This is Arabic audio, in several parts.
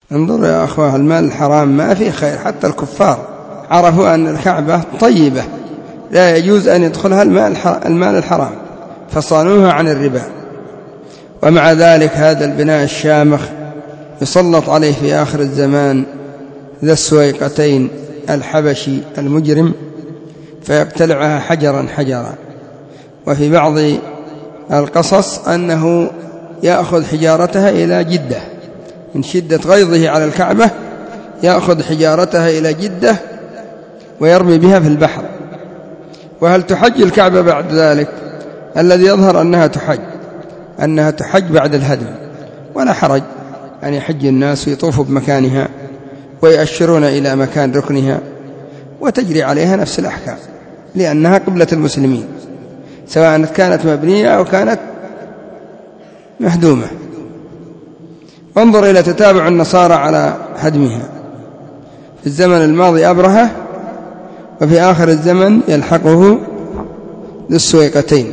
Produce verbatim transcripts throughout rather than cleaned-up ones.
انظر يا أخوة، المال الحرام ما فيه خير. حتى الكفار عرفوا أن الكعبة طيبة لا يجوز أن يدخلها المال الحرام فصانوها عن الربا، ومع ذلك هذا البناء الشامخ يسلط عليه في آخر الزمان ذا السويقتين الحبشي المجرم فيقتلعها حجرا حجرا. وفي بعض القصص أنه يأخذ حجارتها إلى جدة من شدة غيظه على الكعبة، يأخذ حجارتها إلى جدة ويرمي بها في البحر. وهل تحج الكعبة بعد ذلك؟ الذي يظهر أنها تحج أنها تحج بعد الهدم، ولا حرج أن يحج الناس ويطوفوا بمكانها ويأشرون إلى مكان ركنها وتجري عليها نفس الأحكام، لأنها قبلة المسلمين سواء كانت مبنية أو كانت مهدومة. وانظر إلى تتابع النصارى على هدمها. في الزمن الماضي أبرهة، وفي آخر الزمن يلحقه ذو السويقتين،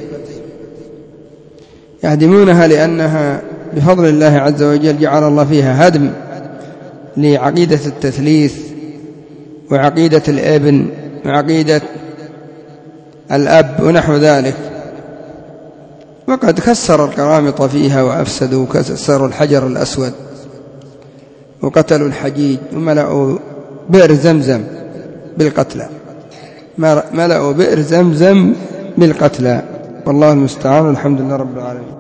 يهدمونها لأنها بفضل الله عز وجل جعل الله فيها هدم لعقيدة التثليث وعقيدة الابن وعقيدة الأب ونحو ذلك. وقد كسر القرامطة فيها وأفسدوا، كسروا الحجر الأسود وقتلوا الحجيج وملأوا بئر زمزم بالقتلى، ملأوا بئر زمزم بالقتلى. والله المستعان. الحمد لله رب العالمين.